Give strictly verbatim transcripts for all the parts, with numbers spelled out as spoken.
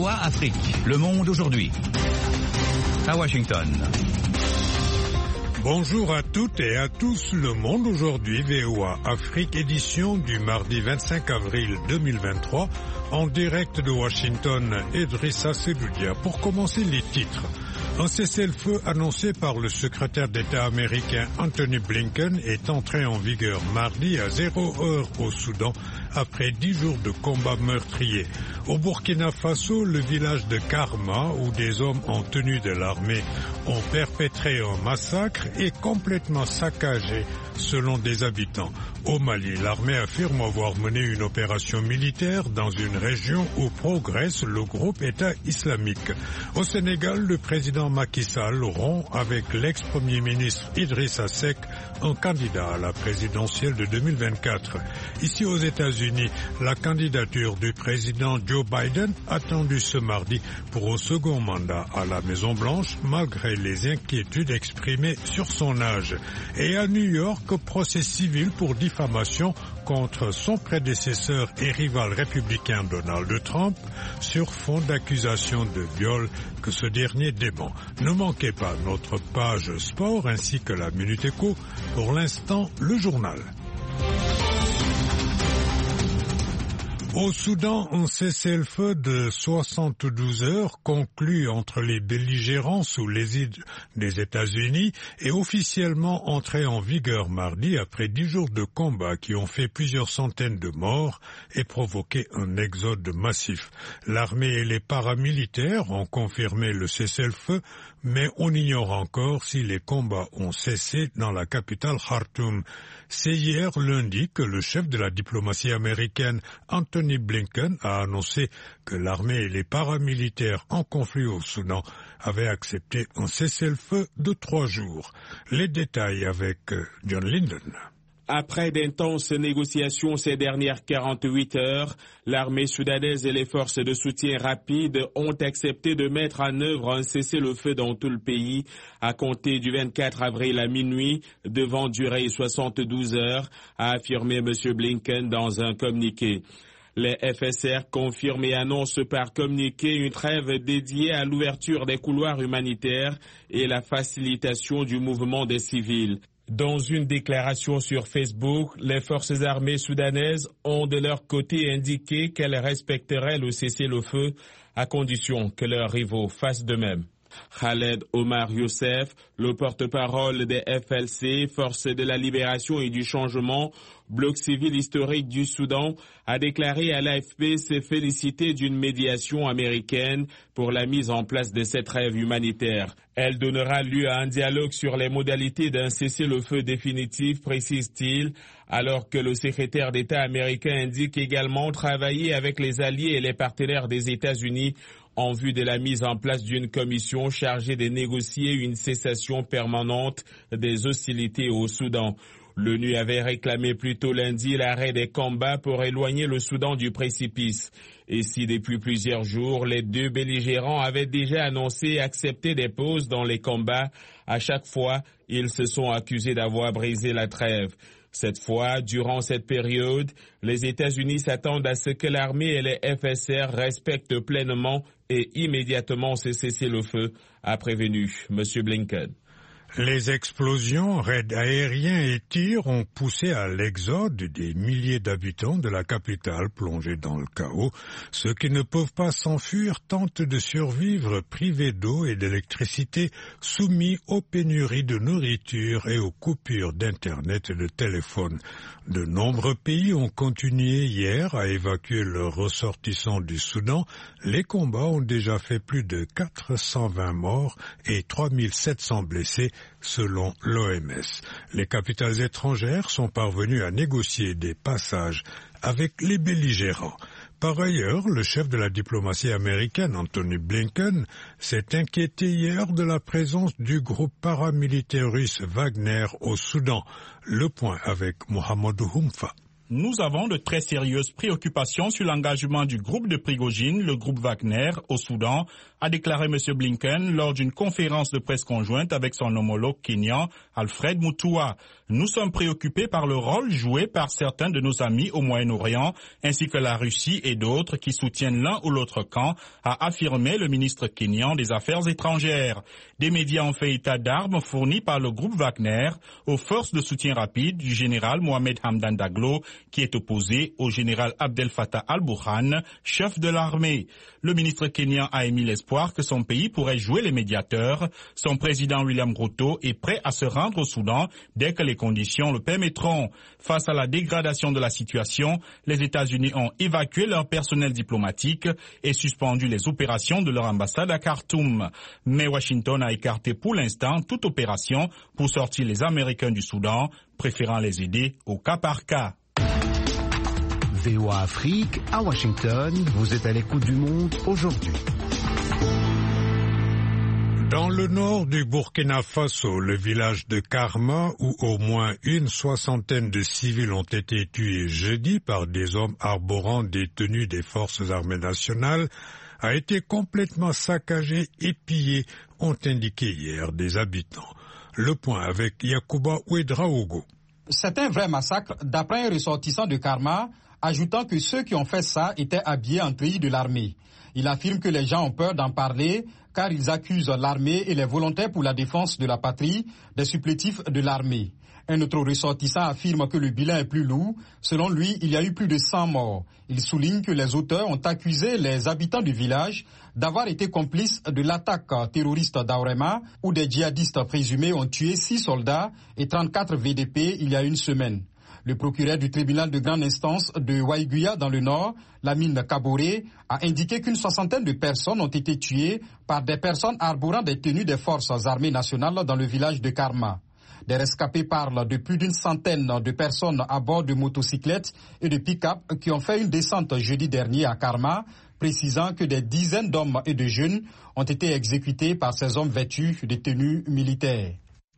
O A Afrique, Le Monde aujourd'hui. À Washington. Bonjour à toutes et à tous, Le Monde aujourd'hui, V O A Afrique, édition du mardi vingt-cinq avril deux mille vingt-trois, en direct de Washington, Idrissa Sedoudia. Pour commencer, les titres. Un cessez-le-feu annoncé par le secrétaire d'État américain Anthony Blinken est entré en vigueur mardi à zéro heure au Soudan après dix jours de combats meurtriers. Au Burkina Faso, le village de Karma, où des hommes en tenue de l'armée ont perpétré un massacre, est complètement saccagé selon des habitants. Au Mali, l'armée affirme avoir mené une opération militaire dans une région où progresse le groupe État islamique. Au Sénégal, le président Macky Sall rompt avec l'ex-premier ministre Idrissa Seck, un candidat à la présidentielle de deux mille vingt-quatre. Ici aux États-Unis, la candidature du président Joe Biden attendue ce mardi pour un second mandat à la Maison-Blanche, malgré les inquiétudes exprimées sur son âge. Et à New York, procès civil pour diffamation contre son prédécesseur et rival républicain Donald Trump sur fond d'accusations de viol que ce dernier dément. Ne manquez pas notre page sport ainsi que la Minute Éco. Pour l'instant, le journal. Au Soudan, un cessez-le-feu de soixante-douze heures conclu entre les belligérants sous l'égide des États-Unis est officiellement entré en vigueur mardi après dix jours de combats qui ont fait plusieurs centaines de morts et provoqué un exode massif. L'armée et les paramilitaires ont confirmé le cessez-le-feu, mais on ignore encore si les combats ont cessé dans la capitale Khartoum. C'est hier lundi que le chef de la diplomatie américaine, Anthony Blinken, a annoncé que l'armée et les paramilitaires en conflit au Soudan avaient accepté un cessez-le-feu de trois jours. Les détails avec John Linden. Après d'intenses négociations ces dernières quarante-huit heures, l'armée soudanaise et les forces de soutien rapide ont accepté de mettre en œuvre un cessez-le-feu dans tout le pays à compter du vingt-quatre avril à minuit, devant durer soixante-douze heures, a affirmé M. Blinken dans un communiqué. Les F S R confirment et annoncent par communiqué une trêve dédiée à l'ouverture des couloirs humanitaires et la facilitation du mouvement des civils. Dans une déclaration sur Facebook, les forces armées soudanaises ont de leur côté indiqué qu'elles respecteraient le cessez-le-feu à condition que leurs rivaux fassent de même. Khaled Omar Youssef, le porte-parole des F L C, Forces de la Libération et du Changement, bloc civil historique du Soudan, a déclaré à l'A F P se féliciter d'une médiation américaine pour la mise en place de cette trêve humanitaire. Elle donnera lieu à un dialogue sur les modalités d'un cessez-le-feu définitif, précise-t-il, alors que le secrétaire d'État américain indique également travailler avec les alliés et les partenaires des États-Unis en vue de la mise en place d'une commission chargée de négocier une cessation permanente des hostilités au Soudan. L'ONU avait réclamé plus tôt lundi l'arrêt des combats pour éloigner le Soudan du précipice. Et si depuis plusieurs jours, les deux belligérants avaient déjà annoncé et accepté des pauses dans les combats, à chaque fois, ils se sont accusés d'avoir brisé la trêve. Cette fois, durant cette période, les États-Unis s'attendent à ce que l'armée et les F S R respectent pleinement et immédiatement ce cessez-le-feu, a prévenu M. Blinken. Les explosions, raids aériens et tirs ont poussé à l'exode des milliers d'habitants de la capitale plongés dans le chaos. Ceux qui ne peuvent pas s'enfuir tentent de survivre privés d'eau et d'électricité, soumis aux pénuries de nourriture et aux coupures d'internet et de téléphone. De nombreux pays ont continué hier à évacuer leurs ressortissants du Soudan. Les combats ont déjà fait plus de quatre cent vingt morts et trois mille sept cents blessés, selon l'O M S. Les capitales étrangères sont parvenues à négocier des passages avec les belligérants. Par ailleurs, le chef de la diplomatie américaine, Anthony Blinken, s'est inquiété hier de la présence du groupe paramilitaire russe Wagner au Soudan. Le point avec Mohamedou Houmfa. Nous avons de très sérieuses préoccupations sur l'engagement du groupe de Prigojine, le groupe Wagner, au Soudan, a déclaré M. Blinken lors d'une conférence de presse conjointe avec son homologue kényan, Alfred Mutua. Nous sommes préoccupés par le rôle joué par certains de nos amis au Moyen-Orient, ainsi que la Russie et d'autres qui soutiennent l'un ou l'autre camp, a affirmé le ministre kényan des Affaires étrangères. Des médias ont fait état d'armes fournies par le groupe Wagner aux forces de soutien rapide du général Mohamed Hamdan Daglo, qui est opposé au général Abdel Fattah al-Burhan, chef de l'armée. Le ministre kényan a émis l'espoir que son pays pourrait jouer les médiateurs. Son président William Ruto est prêt à se rendre au Soudan dès que les conditions le permettront. Face à la dégradation de la situation, les États-Unis ont évacué leur personnel diplomatique et suspendu les opérations de leur ambassade à Khartoum. Mais Washington a écarté pour l'instant toute opération pour sortir les Américains du Soudan, préférant les aider au cas par cas. V O A Afrique, à Washington, vous êtes à l'écoute du monde aujourd'hui. Dans le nord du Burkina Faso, le village de Karma, où au moins une soixantaine de civils ont été tués jeudi par des hommes arborant des tenues des forces armées nationales, a été complètement saccagé et pillé, ont indiqué hier des habitants. Le point avec Yacouba Ouedraogo. C'est un vrai massacre, d'après un ressortissant de Karma, ajoutant que ceux qui ont fait ça étaient habillés en treillis de l'armée. Il affirme que les gens ont peur d'en parler car ils accusent l'armée et les volontaires pour la défense de la patrie des supplétifs de l'armée. Un autre ressortissant affirme que le bilan est plus lourd. Selon lui, il y a eu plus de cent morts. Il souligne que les auteurs ont accusé les habitants du village d'avoir été complices de l'attaque terroriste d'Aurema où des djihadistes présumés ont tué six soldats et trente-quatre V D P il y a une semaine. Le procureur du tribunal de grande instance de Waiguya dans le nord, Lamine Kaboré, a indiqué qu'une soixantaine de personnes ont été tuées par des personnes arborant des tenues des forces armées nationales dans le village de Karma. Des rescapés parlent de plus d'une centaine de personnes à bord de motocyclettes et de pick-up qui ont fait une descente jeudi dernier à Karma, précisant que des dizaines d'hommes et de jeunes ont été exécutés par ces hommes vêtus de tenues militaires.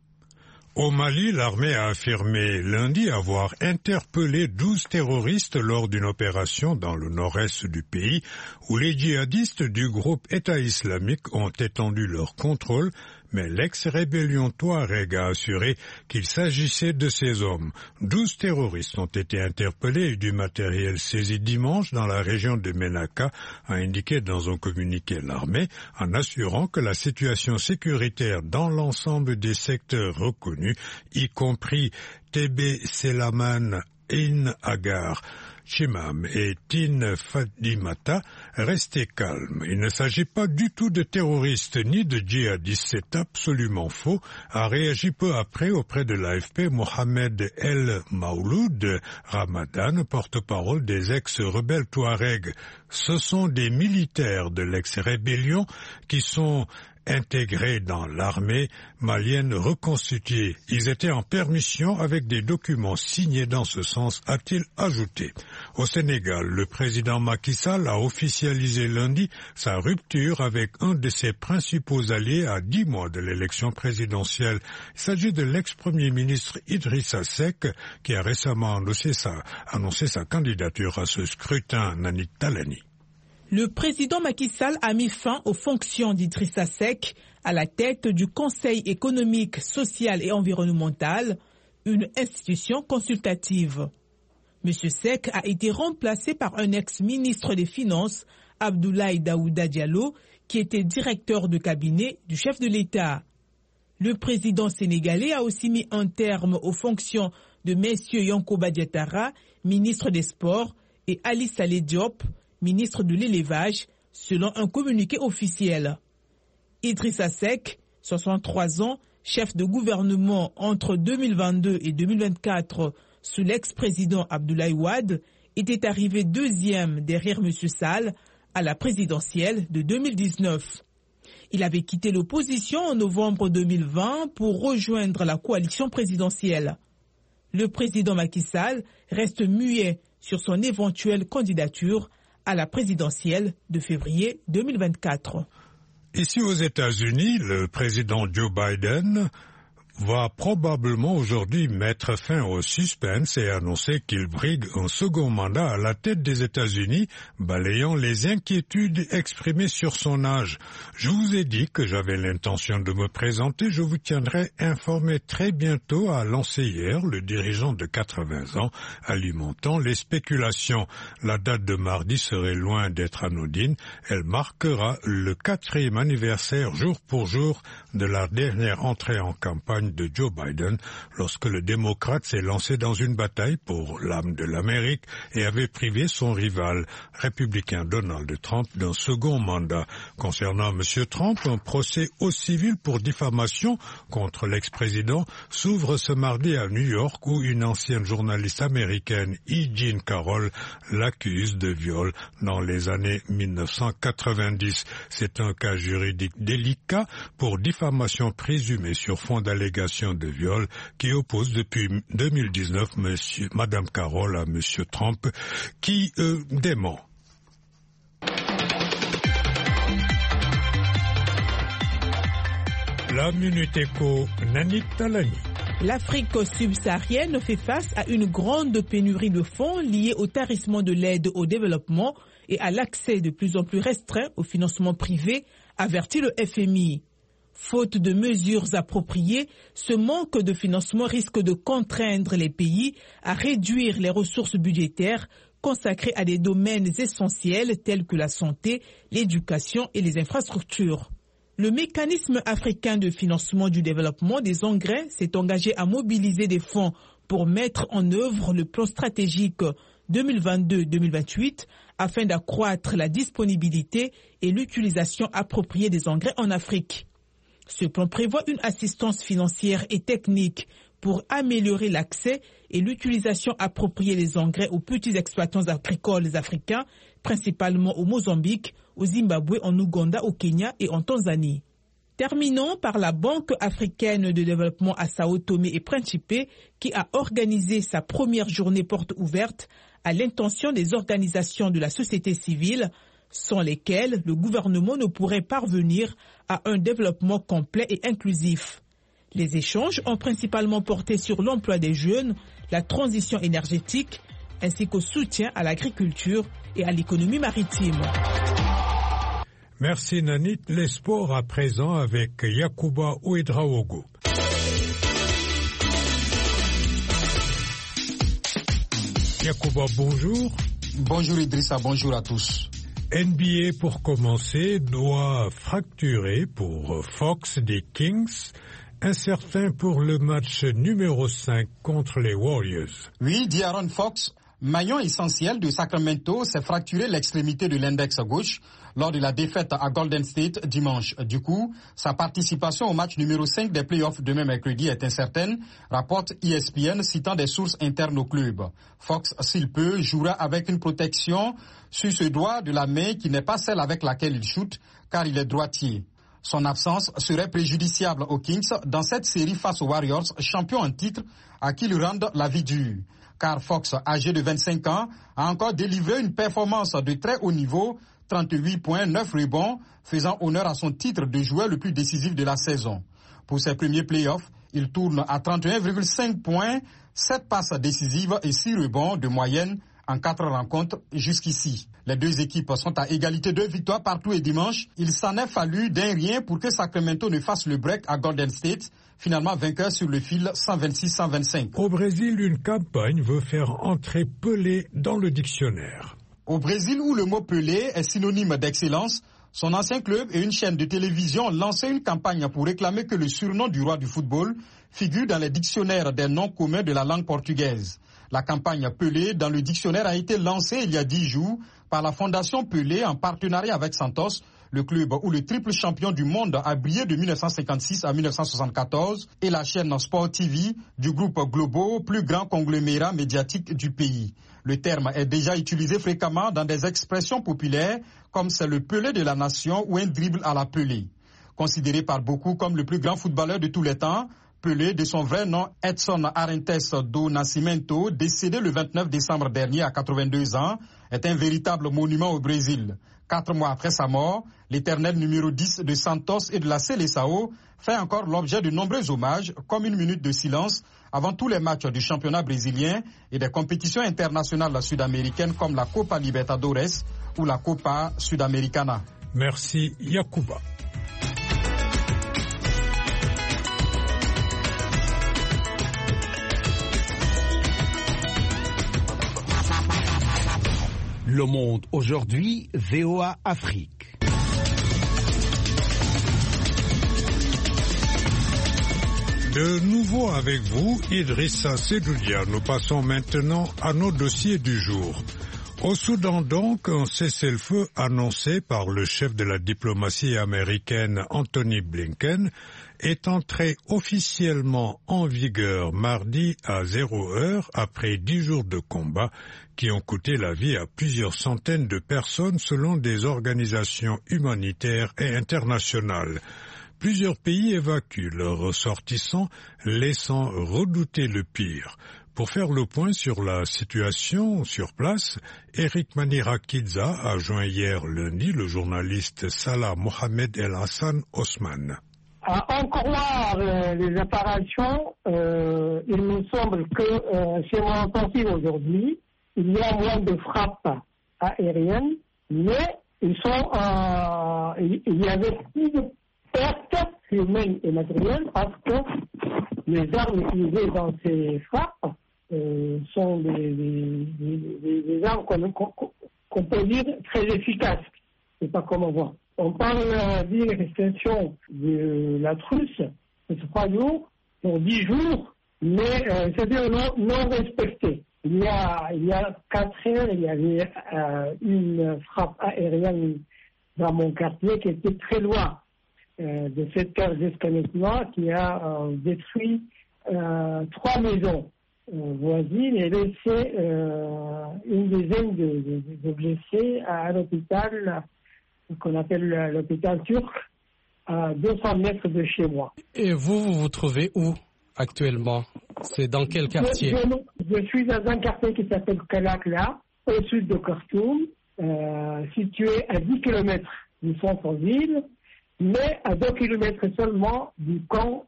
Au Mali, l'armée a affirmé lundi avoir interpellé douze terroristes lors d'une opération dans le nord-est du pays où les djihadistes du groupe État islamique ont étendu leur contrôle, mais l'ex-rébellion Touareg a assuré qu'il s'agissait de ces hommes. Douze terroristes ont été interpellés et du matériel saisi dimanche dans la région de Ménaka, a indiqué dans un communiqué l'armée, en assurant que la situation sécuritaire dans l'ensemble des secteurs reconnus, y compris Tébé Selaman, In Agar, Chimam et Tin Fadimata, restez calmes. Il ne s'agit pas du tout de terroristes ni de djihadistes, c'est absolument faux, a réagi peu après auprès de l'A F P Mohamed El Maouloud Ramadan, porte-parole des ex-rebelles Touareg. Ce sont des militaires de l'ex-rébellion qui sont intégrés dans l'armée malienne reconstituée. Ils étaient en permission avec des documents signés dans ce sens, a-t-il ajouté. Au Sénégal, le président Macky Sall a officialisé lundi sa rupture avec un de ses principaux alliés à dix mois de l'élection présidentielle. Il s'agit de l'ex-premier ministre Idrissa Seck qui a récemment annoncé sa, annoncé sa candidature à ce scrutin. Nani Talani. Le président Macky Sall a mis fin aux fonctions d'Idrissa Seck à la tête du Conseil économique, social et environnemental, une institution consultative. M. Seck a été remplacé par un ex-ministre des Finances, Abdoulaye Daouda Diallo, qui était directeur de cabinet du chef de l'État. Le président sénégalais a aussi mis un terme aux fonctions de M. Yankoba Diattara, ministre des Sports, et Ali Saleh Diop, ministre de l'élevage, selon un communiqué officiel. Idrissa Seck, soixante-trois ans, chef de gouvernement entre deux mille vingt-deux et deux mille vingt-quatre sous l'ex-président Abdoulaye Wade, était arrivé deuxième derrière M. Sall à la présidentielle de deux mille dix-neuf. Il avait quitté l'opposition en novembre deux mille vingt pour rejoindre la coalition présidentielle. Le président Macky Sall reste muet sur son éventuelle candidature à la présidentielle de février deux mille vingt-quatre. Ici aux États-Unis, le président Joe Biden va probablement aujourd'hui mettre fin au suspense et annoncer qu'il brigue un second mandat à la tête des États-Unis, balayant les inquiétudes exprimées sur son âge. Je vous ai dit que j'avais l'intention de me présenter, je vous tiendrai informé très bientôt, a lancé hier le dirigeant de quatre-vingts ans, alimentant les spéculations. La date de mardi serait loin d'être anodine, elle marquera le quatrième anniversaire jour pour jour de la dernière entrée en campagne de Joe Biden, lorsque le démocrate s'est lancé dans une bataille pour l'âme de l'Amérique et avait privé son rival républicain Donald Trump d'un second mandat. Concernant M. Trump, un procès au civil pour diffamation contre l'ex-président s'ouvre ce mardi à New York, où une ancienne journaliste américaine, E. Jean Carroll, l'accuse de viol dans les années mille neuf cent quatre-vingt-dix. C'est un cas juridique délicat pour diffamation présumée sur fond d'allégations de viol qui oppose depuis deux mille dix-neuf monsieur, Madame Carroll à Monsieur Trump, qui euh, dément. La Minute Éco, Nanit Talani. L'Afrique subsaharienne fait face à une grande pénurie de fonds liée au tarissement de l'aide au développement et à l'accès de plus en plus restreint au financement privé, avertit le F M I. Faute de mesures appropriées, ce manque de financement risque de contraindre les pays à réduire les ressources budgétaires consacrées à des domaines essentiels tels que la santé, l'éducation et les infrastructures. Le mécanisme africain de financement du développement des engrais s'est engagé à mobiliser des fonds pour mettre en œuvre le plan stratégique deux mille vingt-deux deux mille vingt-huit afin d'accroître la disponibilité et l'utilisation appropriée des engrais en Afrique. Ce plan prévoit une assistance financière et technique pour améliorer l'accès et l'utilisation appropriée des engrais aux petits exploitants agricoles africains, principalement au Mozambique, au Zimbabwe, en Ouganda, au Kenya et en Tanzanie. Terminons par la Banque africaine de développement à Sao Tomé et Principe, qui a organisé sa première journée porte ouverte à l'intention des organisations de la société civile, sans lesquelles le gouvernement ne pourrait parvenir à un développement complet et inclusif. Les échanges ont principalement porté sur l'emploi des jeunes, la transition énergétique, ainsi qu'au soutien à l'agriculture et à l'économie maritime. Merci Nanit. Les sports à présent avec Yacouba Ouedraogo. Yacouba, bonjour. Bonjour Idrissa, bonjour à tous. N B A pour commencer doit fracturer pour Fox des Kings, incertain pour le match numéro cinq contre les Warriors. Oui, De'Aaron Fox, maillon essentiel de Sacramento, s'est fracturé l'extrémité de l'index gauche lors de la défaite à Golden State dimanche. Du coup, sa participation au match numéro cinq des playoffs demain mercredi est incertaine, rapporte E S P N citant des sources internes au club. Fox, s'il peut, jouera avec une protection sur ce doigt de la main qui n'est pas celle avec laquelle il shoot, car il est droitier. Son absence serait préjudiciable aux Kings dans cette série face aux Warriors, champions en titre, à qui ils rendent la vie dure. Car Fox, âgé de vingt-cinq ans, a encore délivré une performance de très haut niveau, trente-huit points, neuf rebonds, faisant honneur à son titre de joueur le plus décisif de la saison. Pour ses premiers playoffs, il tourne à trente et un virgule cinq points, sept passes décisives et six rebonds de moyenne en quatre rencontres jusqu'ici. Les deux équipes sont à égalité de victoires partout et dimanche. Il s'en est fallu d'un rien pour que Sacramento ne fasse le break à Golden State, finalement vainqueur sur le fil cent vingt-six à cent vingt-cinq. Au Brésil, une campagne veut faire entrer Pelé dans le dictionnaire. Au Brésil, où le mot Pelé est synonyme d'excellence, son ancien club et une chaîne de télévision ont lancé une campagne pour réclamer que le surnom du roi du football figure dans les dictionnaires des noms communs de la langue portugaise. La campagne Pelé dans le dictionnaire a été lancée il y a dix jours par la Fondation Pelé en partenariat avec Santos, le club où le triple champion du monde a brillé de mille neuf cent cinquante-six à mille neuf cent soixante-quatorze, et la chaîne Sport T V du groupe Globo, plus grand conglomérat médiatique du pays. Le terme est déjà utilisé fréquemment dans des expressions populaires comme c'est le Pelé de la nation ou un dribble à la Pelé. Considéré par beaucoup comme le plus grand footballeur de tous les temps, Pelé, de son vrai nom Edson Arantes do Nascimento, décédé le vingt-neuf décembre dernier à quatre-vingt-deux ans, est un véritable monument au Brésil. Quatre mois après sa mort, l'éternel numéro dix de Santos et de la Seleção fait encore l'objet de nombreux hommages, comme une minute de silence avant tous les matchs du championnat brésilien et des compétitions internationales sud-américaines comme la Copa Libertadores ou la Copa Sudamericana. Merci Yacouba. Le Monde aujourd'hui, V O A Afrique. De nouveau avec vous, Idrissa Sedoudia. Nous passons maintenant à nos dossiers du jour. Au Soudan donc, un cessez-le-feu annoncé par le chef de la diplomatie américaine Anthony Blinken est entré officiellement en vigueur mardi à zéro heure après dix jours de combat qui ont coûté la vie à plusieurs centaines de personnes selon des organisations humanitaires et internationales. Plusieurs pays évacuent leurs ressortissants, laissant redouter le pire. Pour faire le point sur la situation sur place, Eric Manirakidza a joint hier lundi le journaliste Salah Mohamed El Hassan Osman. À en croire euh, les apparitions, euh, il me semble que euh, chez moi intensive aujourd'hui, il y a moins de frappes aériennes, mais ils sont, euh, il y avait plus de pertes humaines et matérielles parce que les armes utilisées dans ces frappes euh, sont des, des, des, des armes qu'on, qu'on, qu'on peut dire très efficaces. C'est pas comment voir. On parle euh, d'une extension de la truce de trois jours pour dix jours, mais euh, c'est-à-dire non, non respecté. Il y a, il y a quatre heures, il y avait euh, une frappe aérienne dans mon quartier qui était très loin euh, de cette carte jusqu'à maintenant, qui a euh, détruit euh, trois maisons euh, voisines et laissé euh, une dizaine de, de, de blessés à l'hôpital qu'on appelle l'hôpital turc, à deux cents mètres de chez moi. Et vous, vous vous trouvez où actuellement? C'est dans quel quartier? je, je, je suis dans un quartier qui s'appelle Kalakla, au sud de Khartoum, euh, situé à dix kilomètres du centre-ville, mais à deux kilomètres seulement du camp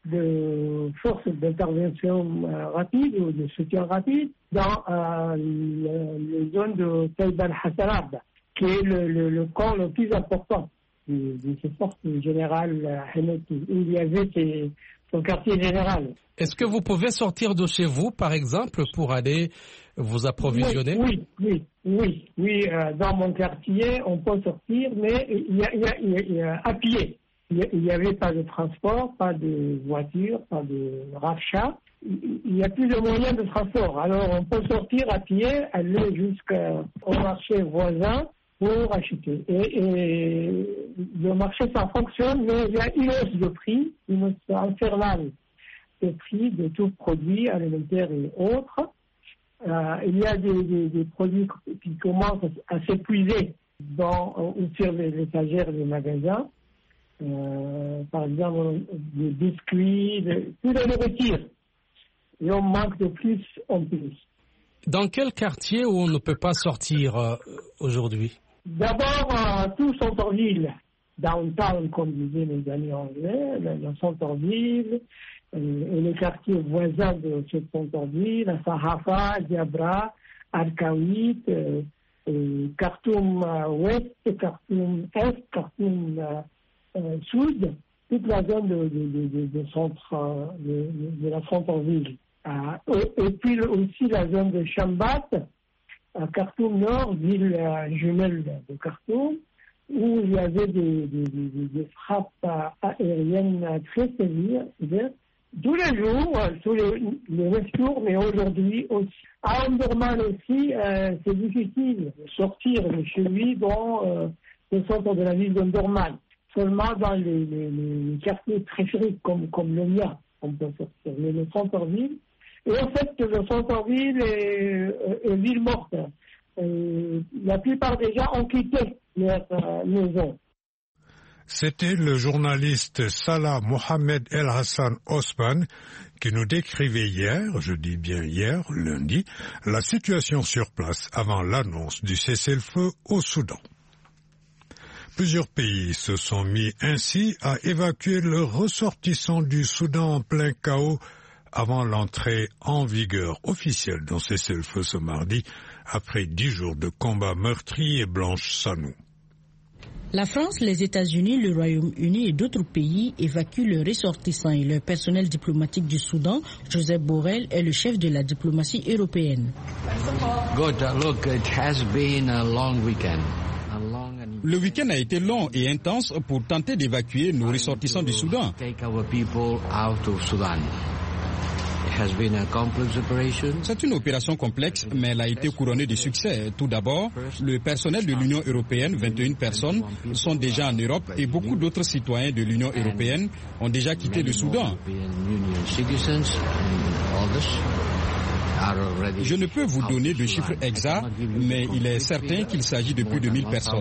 de forces d'intervention euh, rapide ou de soutien rapide dans euh, la zone de Taïb al-Hasarab, qui est le, le, le camp le plus important de, de ces forces générales Hemeti, où il y avait ses, son quartier général. Est-ce que vous pouvez sortir de chez vous, par exemple, pour aller vous approvisionner? Oui, oui, oui, oui. oui euh, dans mon quartier, on peut sortir, mais il y a, il y a, il y a, il y a à pied. Il n'y avait pas de transport, pas de voiture, pas de rachat. Il n'y a plus de moyens de transport. Alors, on peut sortir à pied, aller jusqu'au marché voisin pour acheter. Et, et le marché, ça fonctionne, mais il y a une hausse de prix, une hausse infernale de prix de tout produit alimentaire et autres. Euh, il y a des, des, des produits qui commencent à s'épuiser dans ou sur les étagères des magasins. Euh, par exemple, des biscuits, de, tout la nourriture. Et on manque de plus en plus. Dans quel quartier où on ne peut pas sortir euh, aujourd'hui? D'abord, euh, tout centre-ville, downtown, comme disaient mes amis anglais, le, le centre-ville, euh, et les quartiers voisins de ce centre-ville, Sahafa, Diabra, Arkaoui, euh, euh, Khartoum euh, Ouest, Khartoum Est, Khartoum euh, euh, Sud, toute la zone de, de, de, de, de centre, euh, de, de, de la centre-ville. Euh, et, et puis aussi la zone de Shambat, à Khartoum Nord, ville euh, jumelle de Khartoum, où il y avait des, des, des, des frappes aériennes très sévères, tous les jours, tous les, les neuf jours, mais aujourd'hui aussi. À Omdurman aussi, euh, c'est difficile de sortir de chez lui dans euh, le centre de la ville d'Omdurman. Seulement dans les, les, les quartiers périphériques comme, comme le mien, on peut sortir. Mais le centre-ville, et en fait, le centre-ville est, est ville morte. Euh, la plupart des gens ont quitté leur euh, maison. C'était le journaliste Salah Mohamed El Hassan Osman qui nous décrivait hier, je dis bien hier, lundi, la situation sur place avant l'annonce du cessez-le-feu au Soudan. Plusieurs pays se sont mis ainsi à évacuer leurs ressortissants du Soudan en plein chaos avant l'entrée en vigueur officielle d'un cessez-le-feu ce mardi, après dix jours de combats meurtriers. Blanche Sanou. La France, les États-Unis, le Royaume-Uni et d'autres pays évacuent leurs ressortissants et leur personnel diplomatique du Soudan. Joseph Borrell est le chef de la diplomatie européenne. Good. Look, it has been a long weekend. Le week-end a été long et intense pour tenter d'évacuer nos ressortissants du Soudan. C'est une opération complexe, mais elle a été couronnée de succès. Tout d'abord, le personnel de l'Union européenne, vingt et une personnes, sont déjà en Europe et beaucoup d'autres citoyens de l'Union européenne ont déjà quitté le Soudan. Je ne peux vous donner de chiffres exacts, mais il est certain qu'il s'agit de plus de mille personnes.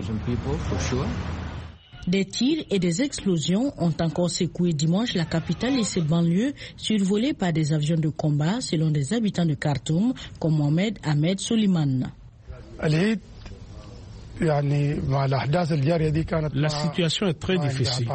Des tirs et des explosions ont encore secoué dimanche la capitale et ses banlieues, survolées par des avions de combat, selon des habitants de Khartoum, comme Mohamed Ahmed Soliman. La situation est très difficile.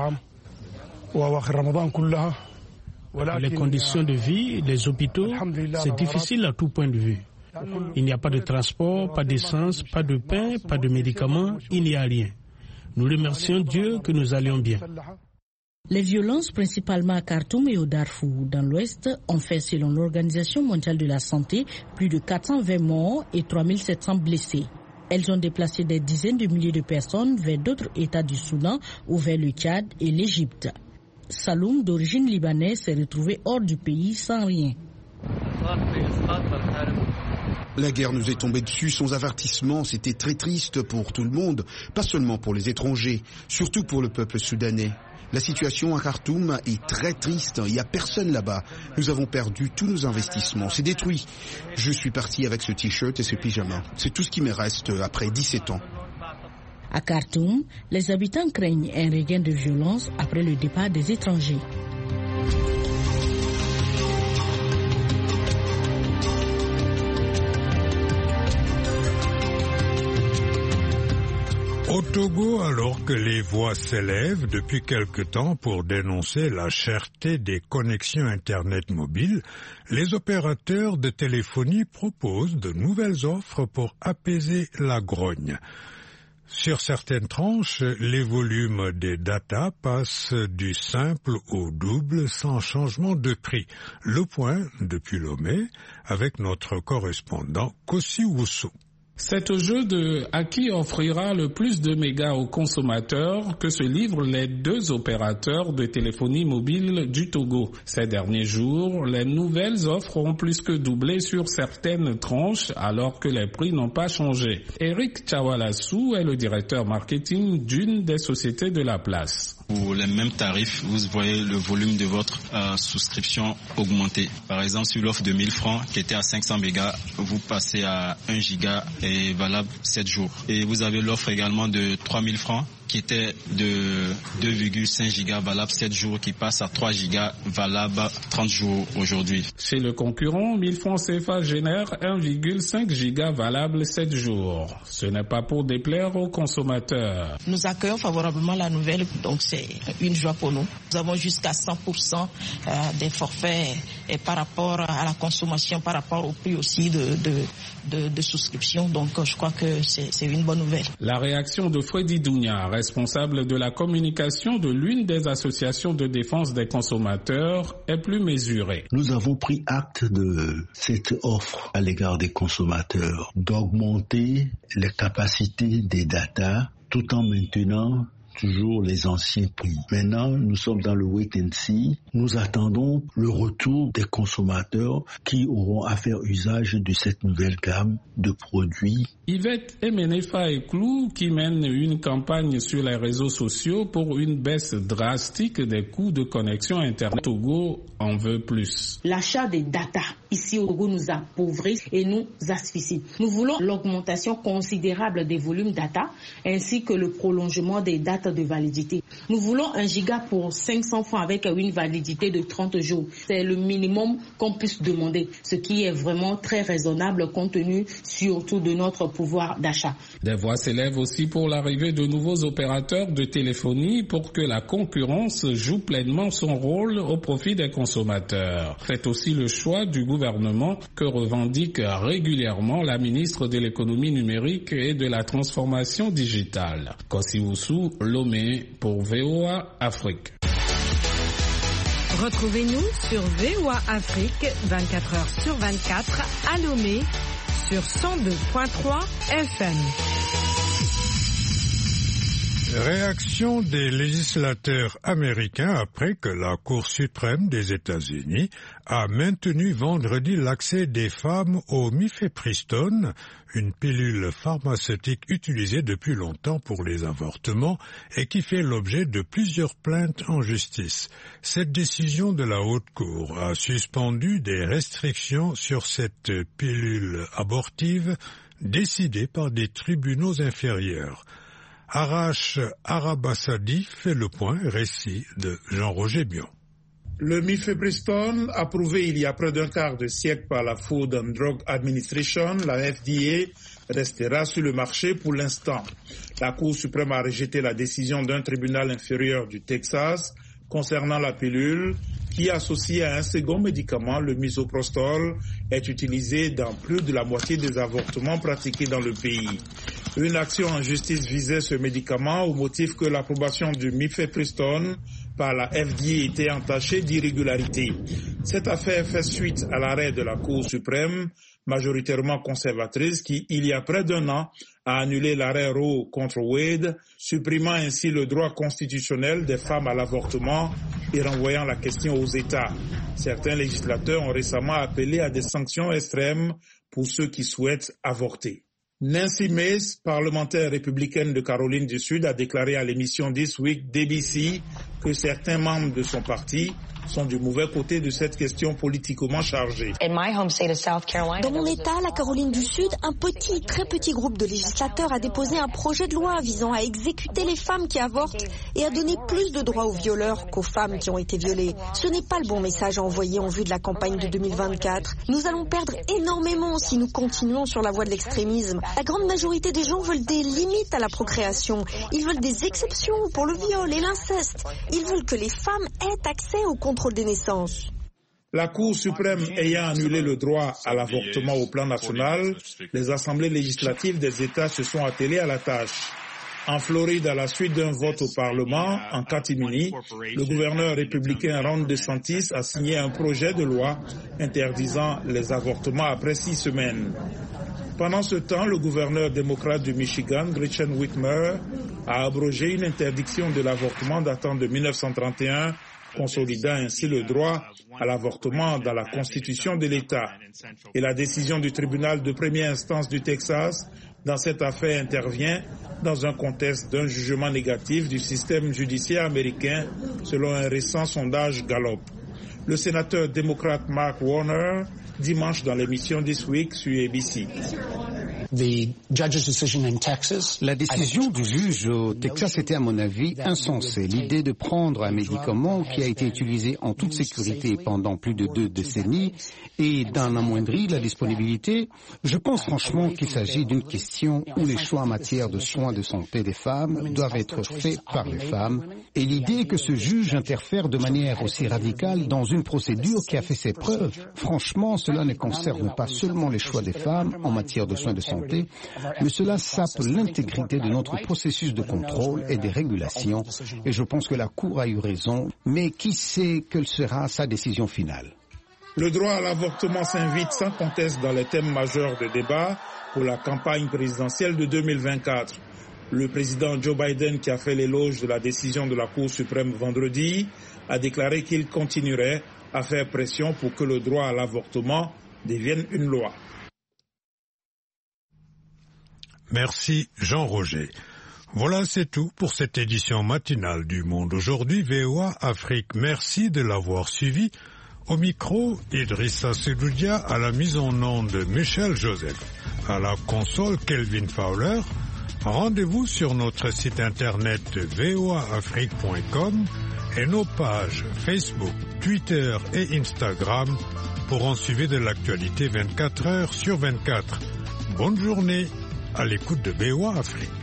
Les conditions de vie, les hôpitaux, c'est difficile à tout point de vue. Il n'y a pas de transport, pas d'essence, pas de pain, pas de médicaments, il n'y a rien. Nous remercions Dieu que nous allions bien. Les violences, principalement à Khartoum et au Darfour, dans l'Ouest, ont fait, selon l'Organisation mondiale de la santé, plus de quatre cent vingt morts et trois mille sept cents blessés. Elles ont déplacé des dizaines de milliers de personnes vers d'autres États du Soudan ou vers le Tchad et l'Égypte. Saloum, d'origine libanaise, s'est retrouvé hors du pays sans rien. La guerre nous est tombée dessus sans avertissement. C'était très triste pour tout le monde, pas seulement pour les étrangers, surtout pour le peuple soudanais. La situation à Khartoum est très triste, il n'y a personne là-bas. Nous avons perdu tous nos investissements, c'est détruit. Je suis parti avec ce t-shirt et ce pyjama. C'est tout ce qui me reste après dix-sept ans. À Khartoum, les habitants craignent un regain de violence après le départ des étrangers. Au Togo, alors que les voix s'élèvent depuis quelque temps pour dénoncer la cherté des connexions Internet mobiles, les opérateurs de téléphonie proposent de nouvelles offres pour apaiser la grogne. Sur certaines tranches, les volumes des datas passent du simple au double sans changement de prix. Le point depuis Lomé avec notre correspondant Kossi Woussou. C'est au jeu de à qui offrira le plus de mégas aux consommateurs que se livrent les deux opérateurs de téléphonie mobile du Togo. Ces derniers jours, les nouvelles offres ont plus que doublé sur certaines tranches alors que les prix n'ont pas changé. Eric Chawalassou est le directeur marketing d'une des sociétés de la place. Pour les mêmes tarifs, vous voyez le volume de votre euh, souscription augmenter. Par exemple, sur l'offre de mille francs qui était à cinq cents mégas, vous passez à un giga et valable sept jours. Et vous avez l'offre également de trois mille francs qui était de deux virgule cinq gigas valable sept jours qui passe à trois gigas valable trente jours aujourd'hui. Chez le concurrent, mille francs C F A génère un virgule cinq gigas valable sept jours. Ce n'est pas pour déplaire aux consommateurs. Nous accueillons favorablement la nouvelle, donc c'est une joie pour nous. Nous avons jusqu'à cent pour cent des forfaits et par rapport à la consommation, par rapport au prix aussi de, de, de, de souscription. Donc je crois que c'est, c'est une bonne nouvelle. La réaction de Freddy Dounia, responsable de la communication de l'une des associations de défense des consommateurs, est plus mesurée. Nous avons pris acte de cette offre à l'égard des consommateurs d'augmenter les capacités des data tout en maintenant toujours les anciens prix. Maintenant, nous sommes dans le wait and see. Nous attendons le retour des consommateurs qui auront à faire usage de cette nouvelle gamme de produits. Yvette Emenefa Eklou, qui mène une campagne sur les réseaux sociaux pour une baisse drastique des coûts de connexion Internet, Togo en veut plus. L'achat des data ici au Togo nous appauvrit et nous asphyxie. Nous voulons l'augmentation considérable des volumes data ainsi que le prolongement des dates date de validité. Nous voulons un giga pour cinq cents francs avec une validité de trente jours. C'est le minimum qu'on puisse demander, ce qui est vraiment très raisonnable compte tenu surtout de notre pouvoir d'achat. Des voix s'élèvent aussi pour l'arrivée de nouveaux opérateurs de téléphonie pour que la concurrence joue pleinement son rôle au profit des consommateurs. C'est aussi le choix du gouvernement que revendique régulièrement la ministre de l'économie numérique et de la transformation digitale. Kosiwusu Lomé pour V O A Afrique. Retrouvez-nous sur V O A Afrique vingt-quatre heures sur vingt-quatre à Lomé sur cent deux virgule trois F M. Réaction des législateurs américains après que la Cour suprême des États-Unis a maintenu vendredi l'accès des femmes au mifepristone, une pilule pharmaceutique utilisée depuis longtemps pour les avortements et qui fait l'objet de plusieurs plaintes en justice. Cette décision de la Haute Cour a suspendu des restrictions sur cette pilule abortive décidées par des tribunaux inférieurs. Arash Arabassadi fait le point, récit de Jean-Roger Bion. Le mifepristone, approuvé il y a près d'un quart de siècle par la Food and Drug Administration, la F D A, restera sur le marché pour l'instant. La Cour suprême a rejeté la décision d'un tribunal inférieur du Texas concernant la pilule qui, associée à un second médicament, le misoprostol, est utilisé dans plus de la moitié des avortements pratiqués dans le pays. Une action en justice visait ce médicament au motif que l'approbation du mifepristone par la F D A était entachée d'irrégularité. Cette affaire fait suite à l'arrêt de la Cour suprême, majoritairement conservatrice, qui, il y a près d'un an, a annulé l'arrêt Roe contre Wade, supprimant ainsi le droit constitutionnel des femmes à l'avortement et renvoyant la question aux États. Certains législateurs ont récemment appelé à des sanctions extrêmes pour ceux qui souhaitent avorter. Nancy Mace, parlementaire républicaine de Caroline du Sud, a déclaré à l'émission This Week d'A B C que certains membres de son parti sont du mauvais côté de cette question politiquement chargée. Dans mon État, la Caroline du Sud, un petit, très petit groupe de législateurs a déposé un projet de loi visant à exécuter les femmes qui avortent et à donner plus de droits aux violeurs qu'aux femmes qui ont été violées. Ce n'est pas le bon message à envoyer en vue de la campagne de deux mille vingt-quatre. Nous allons perdre énormément si nous continuons sur la voie de l'extrémisme. La grande majorité des gens veulent des limites à la procréation. Ils veulent des exceptions pour le viol et l'inceste. Ils veulent que les femmes aient accès au contrôle des naissances. La Cour suprême ayant annulé le droit à l'avortement au plan national, les assemblées législatives des États se sont attelées à la tâche. En Floride, à la suite d'un vote au Parlement, en catimini, le gouverneur républicain Ron DeSantis a signé un projet de loi interdisant les avortements après six semaines. Pendant ce temps, le gouverneur démocrate du Michigan, Gretchen Whitmer, a abrogé une interdiction de l'avortement datant de mille neuf cent trente et un, consolidant ainsi le droit à l'avortement dans la Constitution de l'État. Et la décision du tribunal de première instance du Texas dans cette affaire intervient dans un contexte d'un jugement négatif du système judiciaire américain selon un récent sondage Gallup. Le sénateur démocrate Mark Warner, dimanche dans l'émission This Week sur A B C. La décision du juge au Texas était à mon avis insensée. L'idée de prendre un médicament qui a été utilisé en toute sécurité pendant plus de deux décennies et d'en amoindrir la disponibilité, je pense franchement qu'il s'agit d'une question où les choix en matière de soins de santé des femmes doivent être faits par les femmes. Et l'idée que ce juge interfère de manière aussi radicale dans une procédure qui a fait ses preuves, franchement, cela ne concerne pas seulement les choix des femmes en matière de soins de santé, mais cela sape l'intégrité de notre processus de contrôle et de régulation, et je pense que la Cour a eu raison, mais qui sait quelle sera sa décision finale. Le droit à l'avortement s'invite sans conteste dans les thèmes majeurs de débat pour la campagne présidentielle de deux mille vingt-quatre. Le président Joe Biden, qui a fait l'éloge de la décision de la Cour suprême vendredi, a déclaré qu'il continuerait à faire pression pour que le droit à l'avortement devienne une loi. Merci Jean-Roger. Voilà, c'est tout pour cette édition matinale du Monde Aujourd'hui V O A Afrique. Merci de l'avoir suivi. Au micro, Idrissa Sedoudia, à la mise en onde Michel Joseph, à la console Kelvin Fowler. Rendez-vous sur notre site internet v o a afrique point com et nos pages Facebook, Twitter et Instagram pour en suivre de l'actualité vingt-quatre heures sur vingt-quatre. Bonne journée à l'écoute de V O A Afrique.